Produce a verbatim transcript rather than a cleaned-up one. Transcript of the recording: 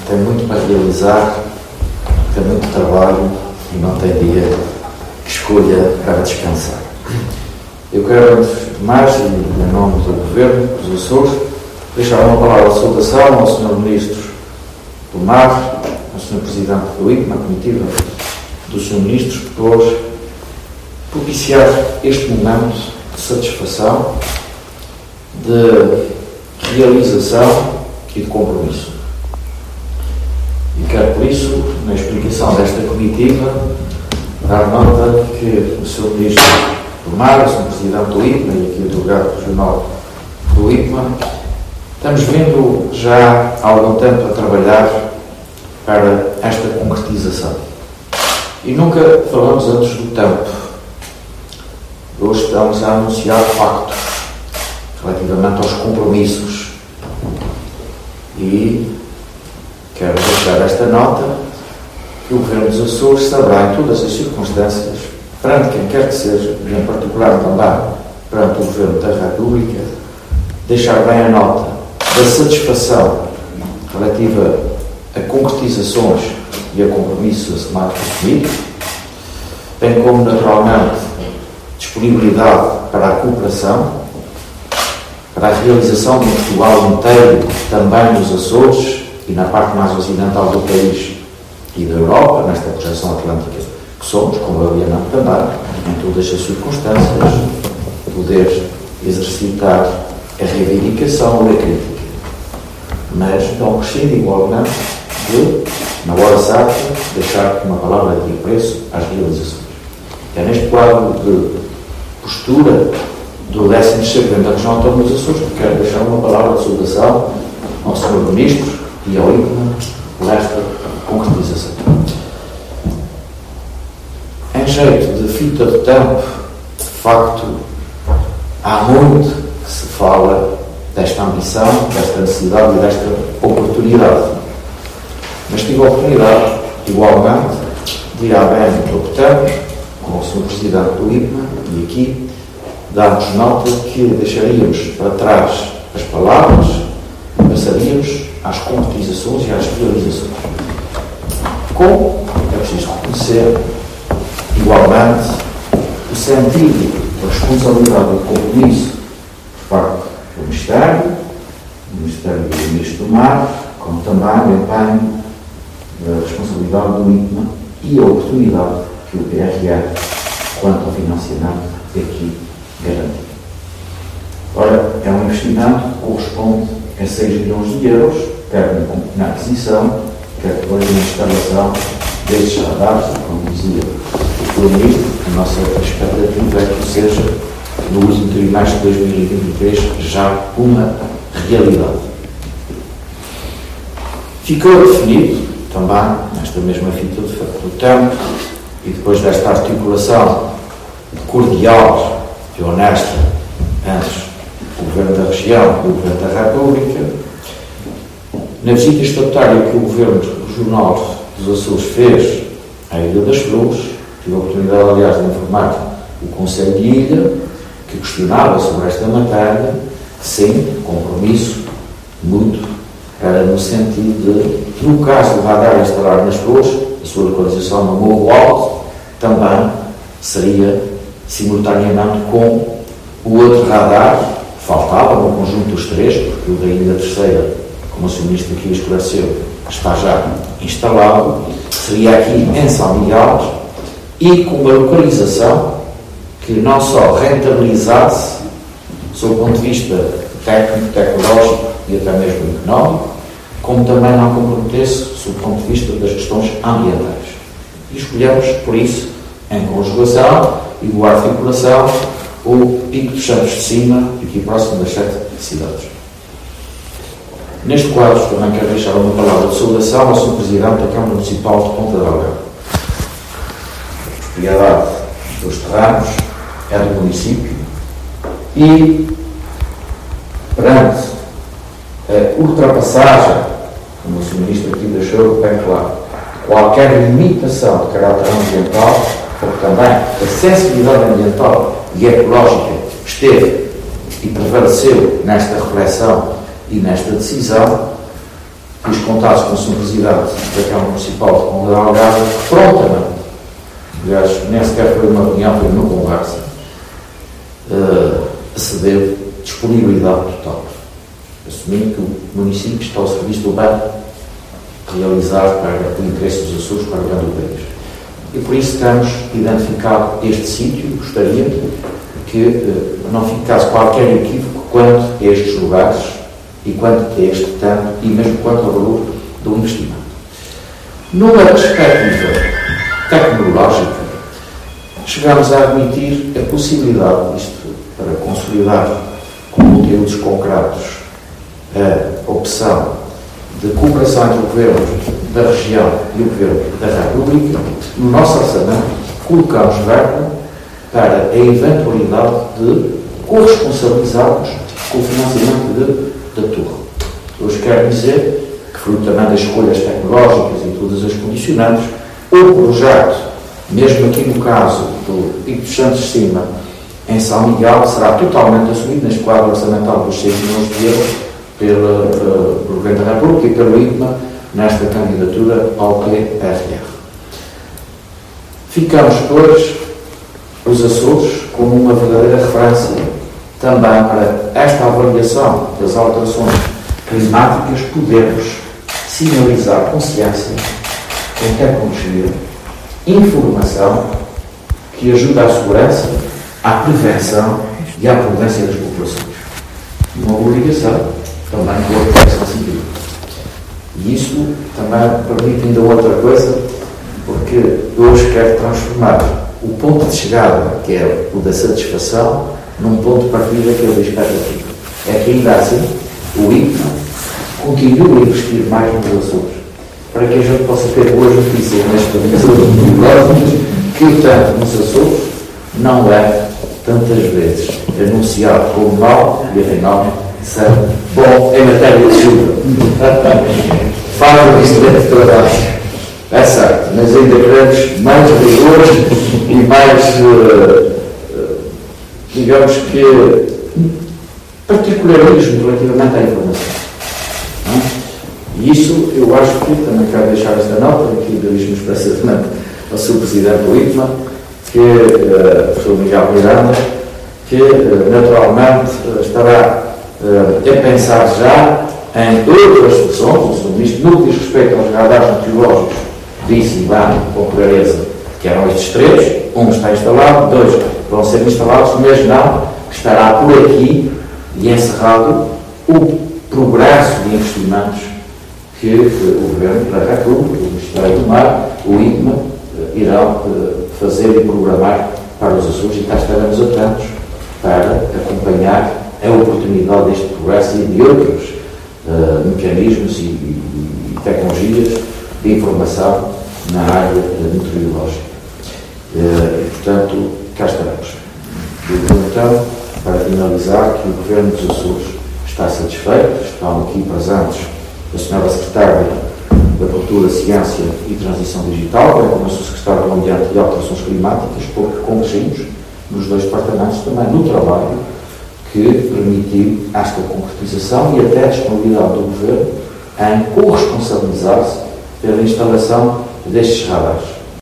tem muito para realizar, tem muito trabalho e não tem dia que escolha para descansar. Eu quero, antes de mais, em nome do Governo dos Açores, deixar uma palavra de saudação ao senhor Ministro do Mar, ao senhor Presidente do I C M, à comitiva do senhor Ministro, por propiciar este momento de satisfação, de realização e de compromisso. E quero, por isso, na explicação desta comitiva, dar nota que o senhor Ministro do Mar, o senhor Presidente do I C M e aqui o Delegado Regional do I C M, estamos vindo já há algum tempo a trabalhar para esta concretização. E nunca falamos antes do tempo. Hoje estamos a anunciar factos relativamente aos compromissos. E quero deixar esta nota que o Governo dos Açores saberá em todas as circunstâncias, perante quem quer que seja, e em particular também perante o Governo da República, deixar bem a nota da satisfação relativa a concretizações e a compromissos assinados comigo, bem como, naturalmente, disponibilidade para a cooperação, para a realização do Portugal inteiro, também nos Açores e na parte mais ocidental do país e da Europa, nesta projeção atlântica que somos, como eu e a Ana também, em todas as circunstâncias, poder exercitar a reivindicação ou a crítica. Mas não prescinde igualmente de, na hora certa, deixar uma palavra de apreço às realizações. É neste quadro de postura do décimo segundo da Região Autónoma dos Açores que quero deixar uma palavra de saudação ao senhor Ministro e ao I C M por esta concretização. Em jeito de fita de tempo, de facto, há muito que se fala desta ambição, desta necessidade e desta oportunidade. Mas tive a oportunidade, igualmente, de ir à bem do pouco tempo, com o senhor Presidente do I C M, e aqui dar-nos nota que deixaríamos para trás as palavras e passaríamos às concretizações e às realizações. Como é preciso reconhecer, igualmente, o sentido da responsabilidade e do compromisso por parte do Ministério, do Ministério do Ministro do Mar, como também o empenho da responsabilidade do I C M e a oportunidade que o P R R, quanto ao financiamento, aqui garante. Ora, é um investimento que corresponde a seis milhões de euros, quer na aquisição, quer depois na instalação destes radares, como dizia o senhor Ministro, a nossa expectativa é que seja, no último trimestre de dois mil e vinte e três, já uma realidade. Ficou definido, também, nesta mesma fita do tempo, e depois desta articulação cordial e honesta entre o Governo da Região e o Governo da República, na visita estatutária que o Governo Regional dos Açores fez à Ilha das Flores, tive a oportunidade, aliás, de informar o Conselho de Ilha, que questionava sobre esta matéria, sim, compromisso mútuo, era no sentido de, no caso do radar instalado nas Flores, a sua localização no Morro Alto, também seria simultaneamente com o outro radar, faltava no conjunto dos três, porque o da Ilha Terceira, como o senhor Ministro aqui esclareceu, está já instalado, seria aqui em São Miguel, e com uma localização que não só rentabilizasse, sob o ponto de vista técnico, tecnológico e até mesmo económico, como também não comprometesse, sob o ponto de vista das questões ambientais. E escolhemos, por isso, em conjugação e boa articulação, o Pico dos Santos de Cima, aqui próximo das sete cidades. Neste quadro, também quero deixar uma palavra de saudação ao senhor Presidente da Câmara Municipal de Ponta Delgada. A propriedade dos terrenos é do município e, perante a ultrapassagem, como o senhor Ministro aqui deixou bem claro, qualquer limitação de caráter ambiental, porque também a sensibilidade ambiental e ecológica esteve e prevaleceu nesta reflexão e nesta decisão, quis contatos com o senhor Presidente da Câmara Municipal de Ponta Delgada, prontamente, aliás, nem sequer foi uma reunião, foi uma conversa, uh, acedeu disponibilidade total, assumindo que o município está ao serviço do bem realizado para o interesse dos Açores, para o bem do país. E por isso temos identificado este sítio. Gostaria que uh, não ficasse qualquer equívoco quanto a estes lugares e quanto a este tanto e mesmo quanto ao valor do investimento. Numa perspectiva tecnológica, chegamos a admitir a possibilidade, isto para consolidar com conteúdos concretos, a opção de cooperação entre o Governo da região e o Governo da República. No nosso orçamento, colocamos verba para a eventualidade de corresponsabilizarmos com o financiamento de, da torre. Hoje quero dizer que, fruto também das escolhas tecnológicas e todas as condicionantes, o projeto, mesmo aqui no caso do Pico dos Santos de Cima, em São Miguel, será totalmente assumido na esquadra orçamental dos seis milhões de euros pela, uh, pelo Governo da República e pelo I P M A nesta candidatura ao P R R. Ficamos, pois, os Açores como uma verdadeira referência também para esta avaliação das alterações climáticas. Podemos sinalizar consciência com tecnologia, informação que ajuda à segurança, à prevenção e à prudência das populações. Uma obrigação também com a proteção civil. E isso também permite ainda outra coisa, porque hoje quero transformar o ponto de chegada, que é o da satisfação, num ponto de partida, que é o da expectativa. É que ainda assim o I P M A continua a investir mais nos Açores, para que a gente possa ter boas notícias nesta vida, que tanto nos Açores não é tantas vezes anunciado como mal e afinal ser bom em matéria de chuva. Faz um excelente trabalho. É certo, mas ainda queremos mais rigor e mais, uh, uh, digamos que, particularismo relativamente à informação. Não? E isso, eu acho que, também quero deixar esta nota, aqui dirijo-me expressamente ao seu Presidente do I P M A, que, uh, o professor Miguel Miranda, que, uh, naturalmente, uh, estará uh, a pensar já em outras soluções. O senhor Ministro, no que diz respeito aos radares meteorológicos, disse e bem, com clareza, que eram estes três. Um está instalado, dois vão ser instalados, mas não que estará por aqui e encerrado o progresso de investimentos que uh, o Governo da República, o Ministério do Mar, o I P M A, uh, irão uh, fazer e programar para os Açores, e cá estaremos atentos para acompanhar a oportunidade deste progresso e de outros uh, mecanismos e, e, e tecnologias de informação na área uh, meteorológica. Uh, e, portanto, cá estaremos. Digo, então, para finalizar, que o Governo dos Açores está satisfeito. Estão aqui presentes a senhora Secretária da Cultura, Ciência e Transição Digital, bem como a sua Secretária do Ambiente e Alterações Climáticas, porque convergimos nos dois departamentos também no trabalho que permitiu esta concretização e até a disponibilidade do Governo em corresponsabilizar-se pela instalação destes radares.